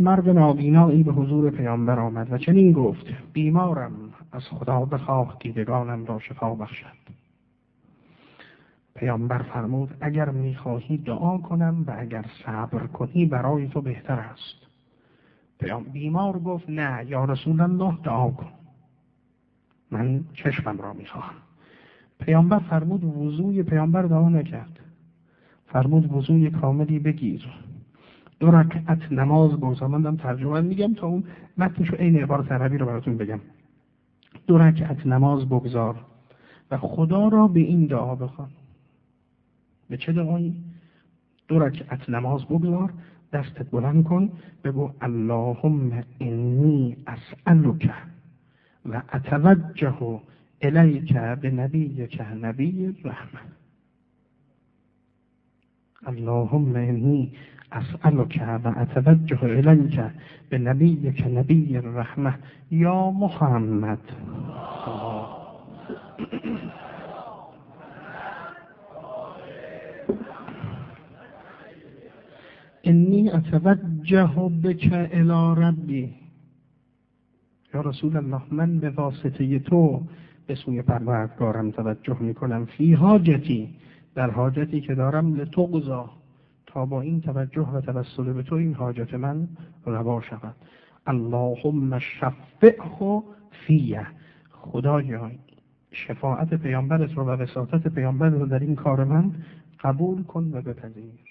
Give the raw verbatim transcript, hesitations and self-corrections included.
مرد نابینایی به حضور پیامبر آمد و چنین گفت: بیمارم، از خدا بخواه دیدگانم را شفا بخشد. پیامبر فرمود: اگر میخواهی دعا کنم و اگر صبر کنی برای تو بهتر است. پیام بیمار گفت: نه یا رسول الله، دعا کن، من چشمم را میخواهم. پیامبر فرمود وضوی پیامبر دعا نکرد، فرمود وضوی کاملی بگیر، دو رکعت نماز بگذار. من دارم ترجمه میگم تا اون متنشو عین عبارت عربی رو براتون بگم. دو رکعت نماز بگذار و خدا را به این دعا بخوان. به چه دعایی؟ دو رکعت نماز بگذار، دستت بلند کن، بگو اللهم انی اسألک و اتوجه الیک بنبیک نبی الرحمه. اللهم انی اسألک و اتوجه الیک بنبیک نبی الرحمه یا محمد. انی اتوجه بک الی ربی. یا رسول الله، من به واسطه تو به سوی پروردگارم توجه میکنم، فی حاجتی، در حاجتی که دارم، لتقضا، تا با این توجه و توسل به تو این حاجت من روا شود. اللهم شفعه فیه. خدایا شفاعت پیامبرت رو و وساطت پیامبرت رو در این کار من قبول کن و بپذیر.